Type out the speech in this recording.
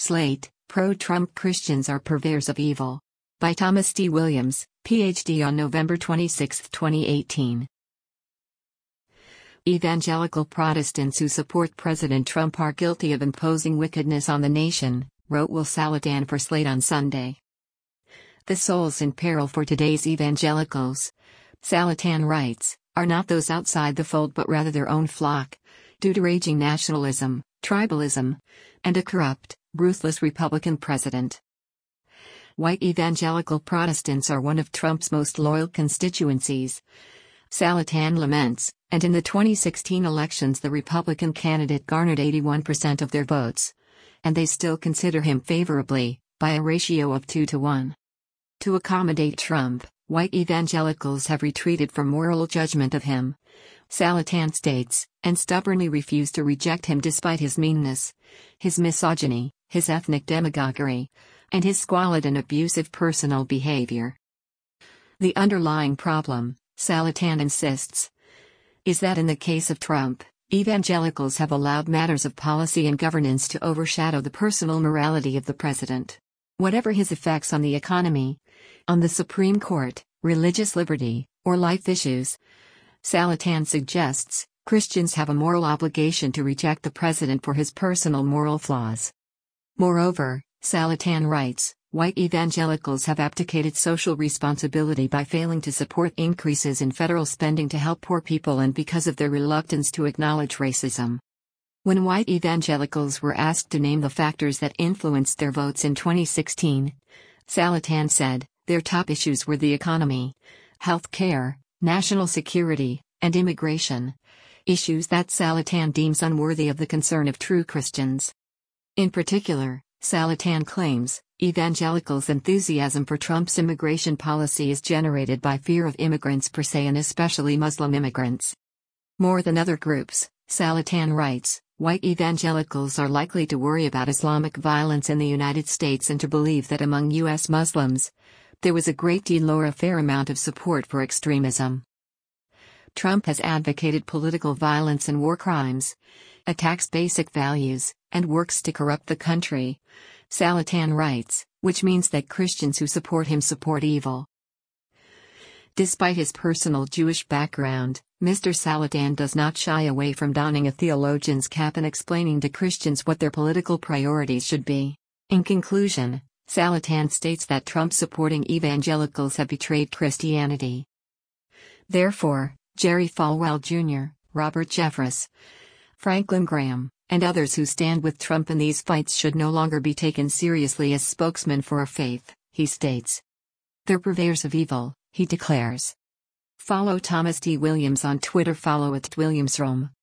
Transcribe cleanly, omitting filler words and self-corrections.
Slate, Pro-Trump Christians are purveyors of evil. By Thomas D. Williams, Ph.D. on November 26, 2018. Evangelical Protestants who support President Trump are guilty of imposing wickedness on the nation, wrote Will Saletan for Slate on Sunday. The souls in peril for today's evangelicals, Saletan writes, are not those outside the fold but rather their own flock, due to raging nationalism, tribalism, and a corrupt, ruthless Republican president. White evangelical Protestants are one of Trump's most loyal constituencies, Saletan laments, and in the 2016 elections the Republican candidate garnered 81% of their votes. And they still consider him favorably, by a ratio of 2-1. To accommodate Trump, white evangelicals have retreated from moral judgment of him, Saletan states, and stubbornly refuse to reject him despite his meanness, his misogyny, his ethnic demagoguery, and his squalid and abusive personal behavior. The underlying problem, Saletan insists, is that in the case of Trump, evangelicals have allowed matters of policy and governance to overshadow the personal morality of the president. Whatever his effects on the economy, on the Supreme Court, religious liberty, or life issues, Saletan suggests, Christians have a moral obligation to reject the president for his personal moral flaws. Moreover, Saletan writes, white evangelicals have abdicated social responsibility by failing to support increases in federal spending to help poor people and because of their reluctance to acknowledge racism. When white evangelicals were asked to name the factors that influenced their votes in 2016, Saletan said, their top issues were the economy, health care, national security, and immigration. Issues that Saletan deems unworthy of the concern of true Christians. In particular, Saletan claims, evangelicals' enthusiasm for Trump's immigration policy is generated by fear of immigrants per se and especially Muslim immigrants. More than other groups, Saletan writes, white evangelicals are likely to worry about Islamic violence in the United States and to believe that among U.S. Muslims, there was a great deal or a fair amount of support for extremism. Trump has advocated political violence and war crimes, attacks basic values, and works to corrupt the country, Saletan writes, which means that Christians who support him support evil. Despite his personal Jewish background, Mr. Saletan does not shy away from donning a theologian's cap and explaining to Christians what their political priorities should be. In conclusion, Saletan states that Trump-supporting evangelicals have betrayed Christianity. Therefore, Jerry Falwell Jr., Robert Jeffress, Franklin Graham, and others who stand with Trump in these fights should no longer be taken seriously as spokesmen for a faith, he states. They're purveyors of evil, he declares. Follow Thomas D. Williams on Twitter. Follow @WilliamsRome.